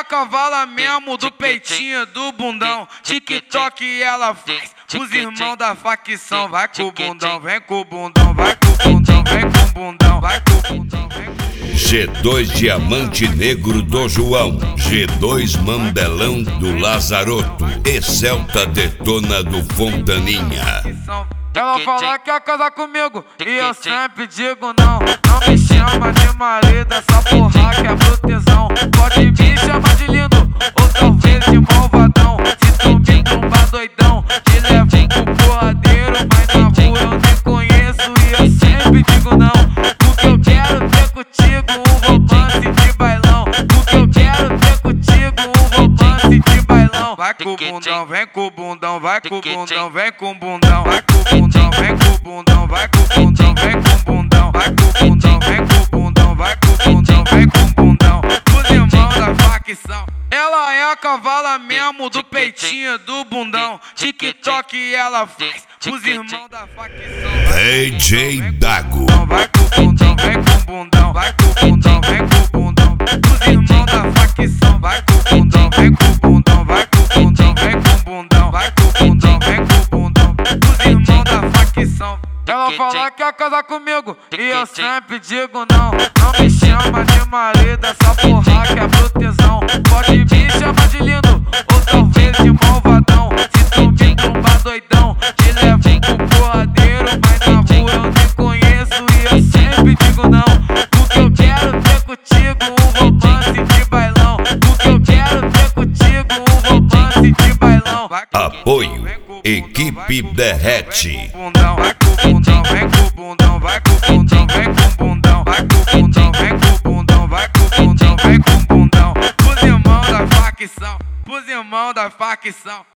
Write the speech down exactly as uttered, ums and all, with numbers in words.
cavala mesmo do peitinho, do bundão. TikTok ela faz os irmãos da facção. Vai com o bundão, vem com o bundão, vai com o bundão, vem com o bundão, vai com o bundão, vem com o bundão. G dois Diamante Negro do João, G dois Mandelão do Lazaroto e Celta Detona do Fontaninha. Ela fala que quer casar comigo e eu sempre digo não. Não me chama de marido, essa porra que é proteção. Pode me chamar de lindo ou talvez de malvadão. Se tu me trombar doidão, te levo pro porradeiro. Mas na rua eu nem conheço e eu sempre digo não. Porque eu quero ter contigo um romance de bailão. Porque eu quero ter contigo um romance de bailão. Vai com o bundão, vem com o bundão, vai com o bundão, vem com o bundão, vai com o bundão, vem com o bundão, vai com o bundão, vem com o bundão, vai com o bundão, vem com o bundão, vai com o bundão, vem com o bundão. Os irmãos da facção. Ela é a cavala mesmo do peitinho, do bundão. TikTok ela faz os irmãos da facção. D J Dago. Vai com o bundão, vem com o bundão, vai com o bundão, vem com o bundão. Os irmãos da facção. Vai com o bundão, vem com o bundão, vai com o bundão, vem com o bundão, vai com o bundão, vem com o bundão. Os irmãos da facção. Ela fala que quer casar comigo e eu sempre digo não. Não me chama de marido, essa porra que é proteção. Pode me chamar de lindo ou talvez de malvadão. Se tu me trombar doidão, te levo pro porradeiro. Mas na rua eu nem conheço e eu sempre digo não. Porque eu quero ter contigo um romance de bailão. Porque eu quero ter contigo um romance de bailão. Apoio Equipe Derrete. Vai com o bundão, vem com o bundão, vai com o bundão, vem com o bundão, vai com o bundão, vem com o bundão, vai com o bundão, vem com o bundão. Os irmãos da facção, os irmãos da facção.